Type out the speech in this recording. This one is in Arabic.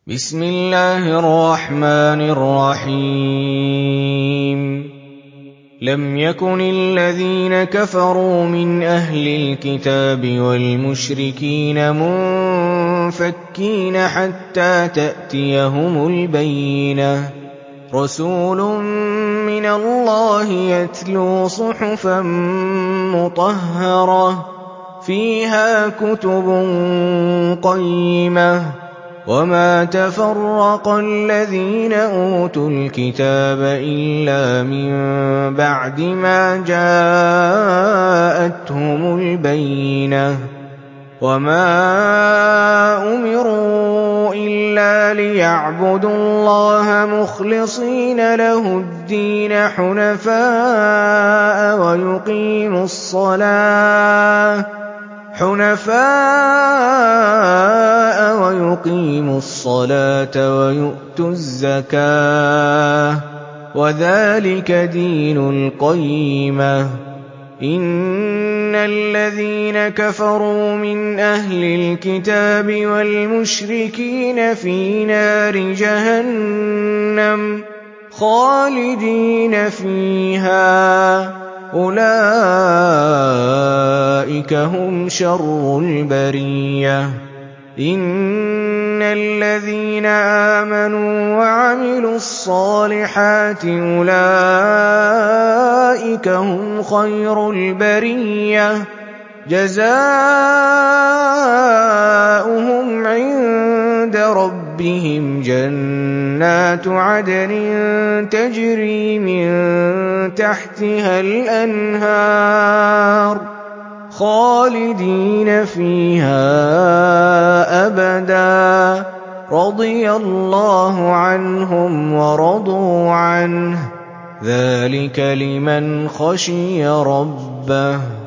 بسم الله الرحمن الرحيم لم يكن الذين كفروا من أهل الكتاب والمشركين منفكين حتى تأتيهم البينة رسول من الله يتلو صحفا مطهرة فيها كتب قيمة وما تفرق الذين أوتوا الكتاب إلا من بعد ما جاءتهم البينة وما أمروا إلا ليعبدوا الله مخلصين له الدين حنفاء ويقيموا الصلاة ويؤتوا الزكاة وذلك دين القيمة إن الذين كفروا من أهل الكتاب والمشركين في نار جهنم خالدين فيها أولئك هم شر البرية إن الذين آمنوا وعملوا الصالحات أولئك هم خير البرية جزاؤهم عند ربهم جنات عدن تجري من تحتها الأنهار خالدين فيها أبدا رضي الله عنهم ورضوا عنه ذلك لمن خشي ربه